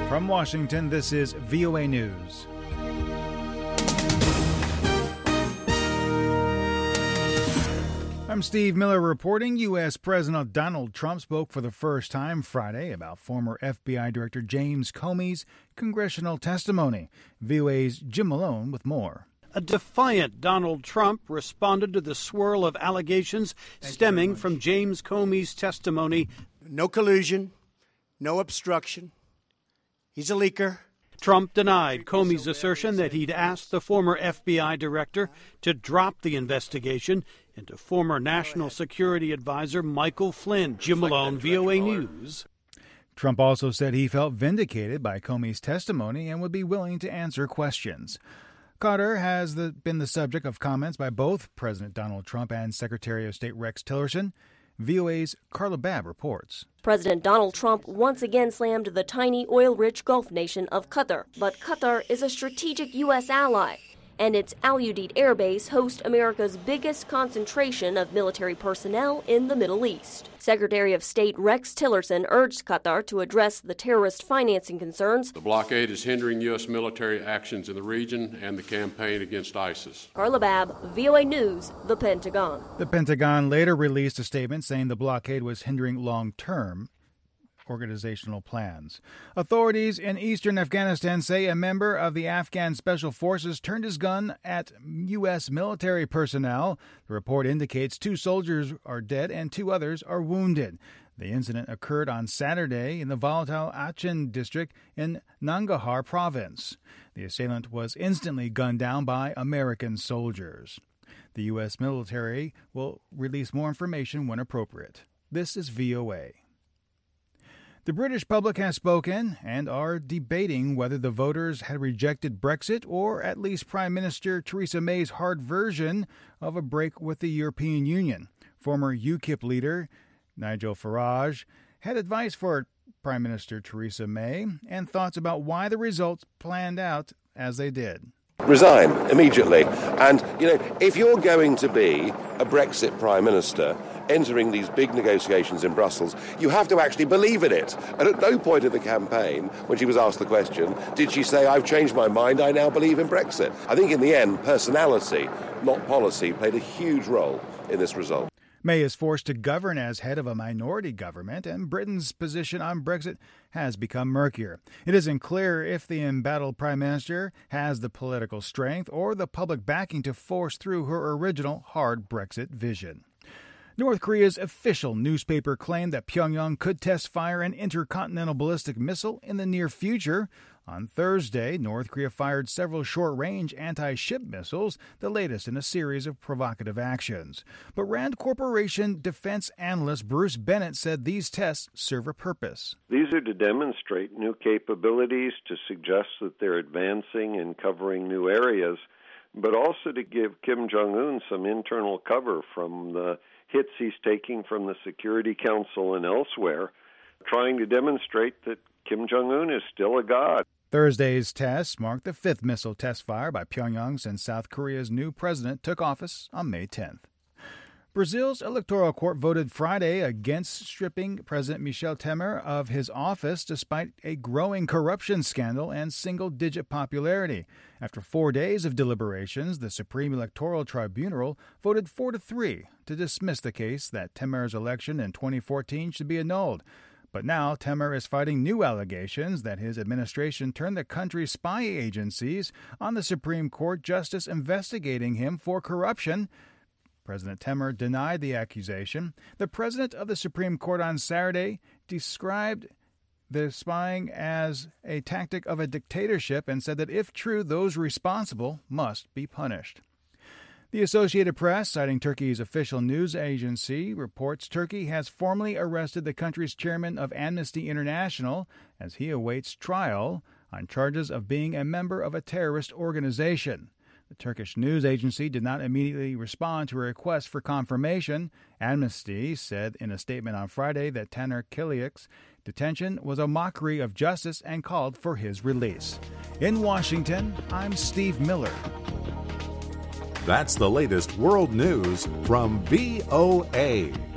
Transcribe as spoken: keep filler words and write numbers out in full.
From Washington, this is V O A News. I'm Steve Miller reporting. U S. President Donald Trump spoke for the first time Friday about former F B I Director James Comey's congressional testimony. V O A's Jim Malone with more. A defiant Donald Trump responded to the swirl of allegations Thank stemming from James Comey's testimony. No collusion, no obstruction. He's a leaker. Trump denied Comey's assertion that he'd asked the former F B I director to drop the investigation into former National Security Advisor Michael Flynn. Jim Malone, V O A News. Trump also said he felt vindicated by Comey's testimony and would be willing to answer questions. Qatar has the, been the subject of comments by both President Donald Trump and Secretary of State Rex Tillerson. V O A's Carla Babb reports. President Donald Trump once again slammed the tiny oil-rich Gulf nation of Qatar. But Qatar is a strategic U S ally, and its Al Udeid Air Base hosts America's biggest concentration of military personnel in the Middle East. Secretary of State Rex Tillerson urged Qatar to address the terrorist financing concerns. The blockade is hindering U S military actions in the region and the campaign against ISIS. Carla Babb, V O A News, the Pentagon. The Pentagon later released a statement saying the blockade was hindering long-term organizational plans. Authorities in eastern Afghanistan say a member of the Afghan Special Forces turned his gun at U S military personnel. The report indicates two soldiers are dead and two others are wounded. The incident occurred on Saturday in the volatile Achin district in Nangarhar province. The assailant was instantly gunned down by American soldiers. The U S military will release more information when appropriate. This is V O A. The British public has spoken and are debating whether the voters had rejected Brexit or at least Prime Minister Theresa May's hard version of a break with the European Union. Former UKIP leader Nigel Farage had advice for Prime Minister Theresa May and thoughts about why the results planned out as they did. Resign immediately. And, you know, if you're going to be a Brexit Prime Minister entering these big negotiations in Brussels, you have to actually believe in it. And at no point in the campaign, when she was asked the question, did she say, I've changed my mind, I now believe in Brexit. I think in the end, personality, not policy, played a huge role in this result. May is forced to govern as head of a minority government, and Britain's position on Brexit has become murkier. It isn't clear if the embattled Prime Minister has the political strength or the public backing to force through her original hard Brexit vision. North Korea's official newspaper claimed that Pyongyang could test fire an intercontinental ballistic missile in the near future. On Thursday, North Korea fired several short-range anti-ship missiles, the latest in a series of provocative actions. But Rand Corporation defense analyst Bruce Bennett said these tests serve a purpose. These are to demonstrate new capabilities, to suggest that they're advancing and covering new areas, but also to give Kim Jong-un some internal cover from the hits he's taking from the Security Council and elsewhere, trying to demonstrate that Kim Jong-un is still a god. Thursday's tests marked the fifth missile test fire by Pyongyang since South Korea's new president took office on May tenth. Brazil's electoral court voted Friday against stripping President Michel Temer of his office despite a growing corruption scandal and single-digit popularity. After four days of deliberations, the Supreme Electoral Tribunal voted four to three to dismiss the case that Temer's election in twenty fourteen should be annulled. But now Temer is fighting new allegations that his administration turned the country's spy agencies on the Supreme Court justice investigating him for corruption. President Temer denied the accusation. The president of the Supreme Court on Saturday described the spying as a tactic of a dictatorship and said that if true, those responsible must be punished. The Associated Press, citing Turkey's official news agency, reports Turkey has formally arrested the country's chairman of Amnesty International as he awaits trial on charges of being a member of a terrorist organization. The Turkish news agency did not immediately respond to a request for confirmation. Amnesty said in a statement on Friday that Taner Kiliak's detention was a mockery of justice and called for his release. In Washington, I'm Steve Miller. That's the latest world news from V O A.